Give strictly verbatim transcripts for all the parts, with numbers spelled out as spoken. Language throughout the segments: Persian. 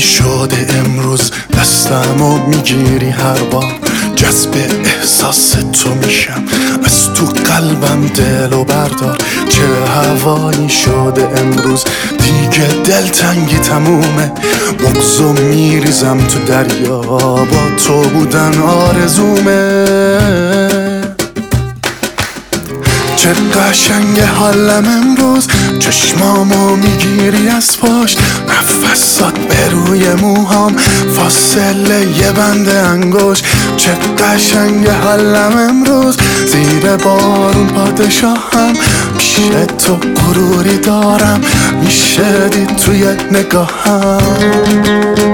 شده امروز دستمو میگیری هر بار جذب احساس تو میشم از تو قلبم دلو بردار. چه هوایی شده امروز دیگه دلتنگی تمومه، مغزو میریزم تو دریا با تو بودن آرزومه. چه قشنگ حالم امروز چشمامو میگیری از پشت، نفسات به روی موهام فاصله یه بند انگشت. چه قشنگ حالم امروز زیر بارون پادشاهم، پیش تو غروری دارم میشه دید توی نگاهم.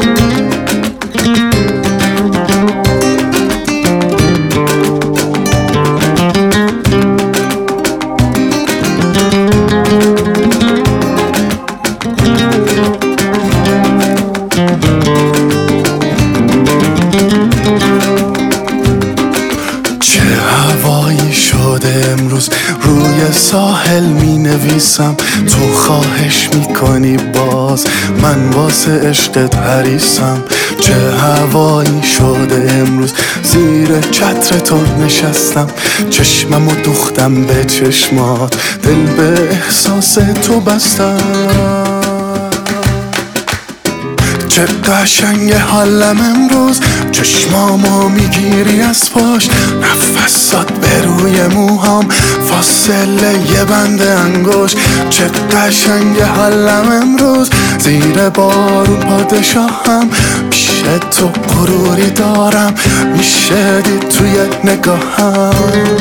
امروز روی ساحل می نویسم، تو خواهش می کنی باز من واسه عشقت حریصم. چه هوایی شده امروز زیر چتر تو نشستم، چشممو دوختم به چشمات دل به احساس تو بستم. چه قشنگ حالم امروز چشمامو میگیری از پشت، نفسات به روی موهام فاصله یه بند انگشت. چه قشنگ حالم امروز زیر بارون پادشاهم، پیش تو غروری دارم میشه دید توی نگاهم.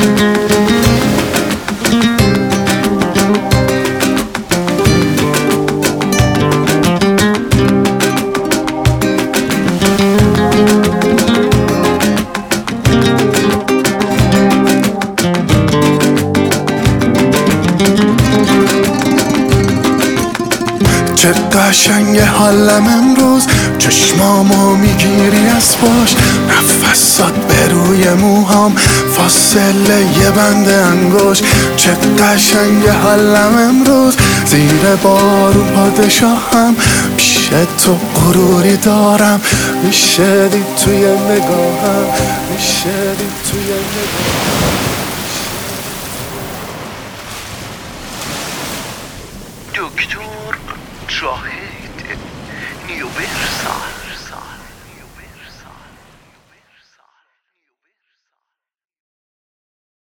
چه قشنگ حالم امروز چشمامو میگیری از پشت، نفسات به روی موهام فاصله یه بند انگشت. چه قشنگ حالم امروز زیر بارون پادشاهم، پیش تو غروری دارم میشه دید توی نگاهم، میشه دید توی نگاهم. دکتر جاهد نیوبرسال